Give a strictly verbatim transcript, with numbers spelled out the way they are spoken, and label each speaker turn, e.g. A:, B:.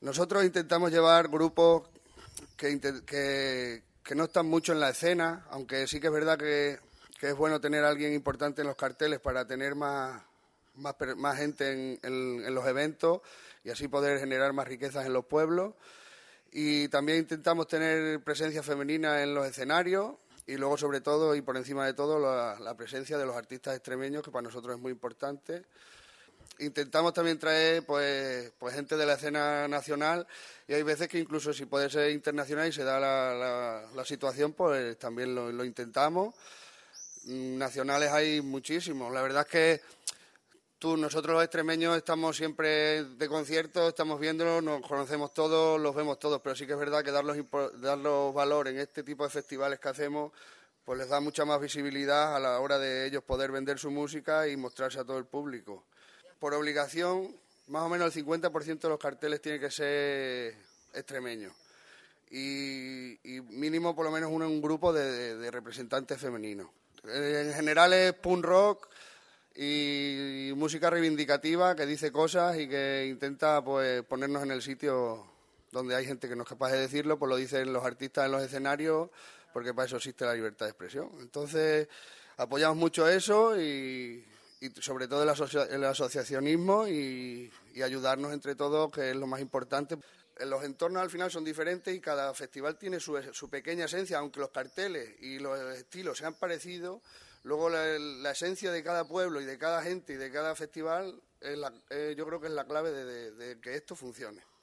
A: Nosotros intentamos llevar grupos que, inte- que, que no están mucho en la escena, aunque sí que es verdad que, que es bueno tener a alguien importante en los carteles para tener más, más, per- más gente en, en- en los eventos y así poder generar más riquezas en los pueblos. Y también intentamos tener presencia femenina en los escenarios y luego, sobre todo y por encima de todo, la, la presencia de los artistas extremeños, que para nosotros es muy importante. Intentamos también traer pues, pues gente de la escena nacional y hay veces que incluso si puede ser internacional y se da la, la, la situación, pues también lo, lo intentamos. Mm, Nacionales hay muchísimos. La verdad es que tú, nosotros los extremeños estamos siempre de conciertos, estamos viéndolos, nos conocemos todos, los vemos todos, pero sí que es verdad que darlos, impo- darlos valor en este tipo de festivales que hacemos, pues les da mucha más visibilidad a la hora de ellos poder vender su música y mostrarse a todo el público. Por obligación, más o menos el cincuenta por ciento de los carteles tiene que ser extremeños y, y mínimo por lo menos un, un grupo de, de- de representantes femeninos. Eh, En general es punk rock y música reivindicativa que dice cosas y que intenta pues ponernos en el sitio donde hay gente que no es capaz de decirlo, pues lo dicen los artistas en los escenarios, porque para eso existe la libertad de expresión. Entonces, apoyamos mucho eso y, y sobre todo el, asocia- el asociacionismo y, y ayudarnos entre todos, que es lo más importante. Los entornos al final son diferentes y cada festival tiene su, su pequeña esencia, aunque los carteles y los estilos sean parecidos, luego la, la esencia de cada pueblo y de cada gente y de cada festival es la- eh, yo creo que es la clave de, de- de que esto funcione.